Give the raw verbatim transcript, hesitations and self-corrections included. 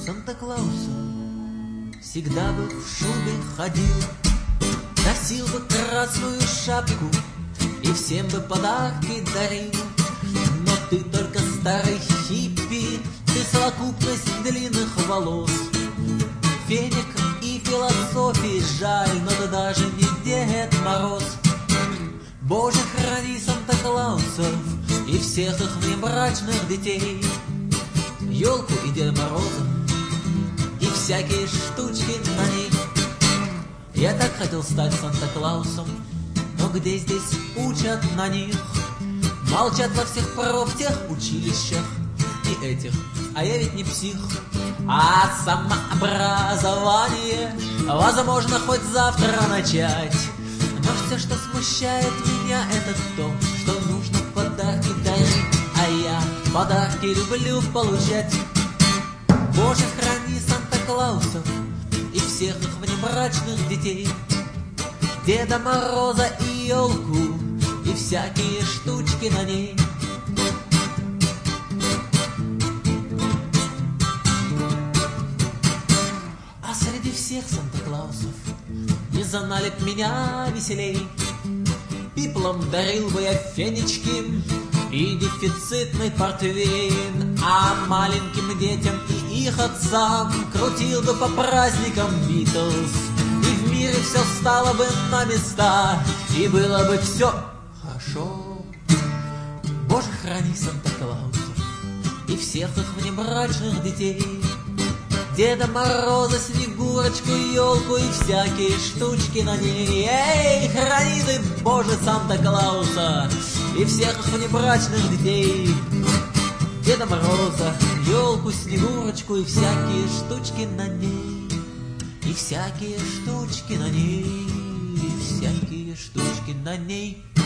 Санта-Клаусом всегда бы в шубе ходил, носил бы красную шапку и всем бы подарки дарил. Но ты только старый хиппи, ты совокупность длинных волос, феник и философии жаль, но ты даже не Дед Мороз. Боже, храни Санта-Клаусов и всех их внебрачных детей, елку и Деда Мороза и всякие штучки на ней. Я так хотел стать Санта-Клаусом, но где здесь учат на них? Молчат во всех профтехучилищах и этих, а я ведь не псих. А самообразование возможно хоть завтра начать, но все, что смущает меня, это то, что нужно подарки дарить, а я подарки люблю получать. Боже, храни Санта-Клаусов и всех их внебрачных детей, Деда Мороза и елку и всякие штучки на ней. А среди всех Санта-Клаусов не знали б меня веселей. Пиплом дарил бы я фенечки и дефицитный портвейн, а маленьким детям и их отцам крутил бы по праздникам Битлз. И в мире все стало бы на места, и было бы все хорошо. Боже, храни Санта-Клаусов и всех их внебрачных детей, Деда Мороза, Снегурочку, елку и всякие штучки на ней. Эй, храни ты, Боже, Санта-Клауса и всех их внебрачных детей, Деда Мороза, елку, Снегурочку и всякие штучки на ней, и всякие штучки на ней, и всякие штучки на ней.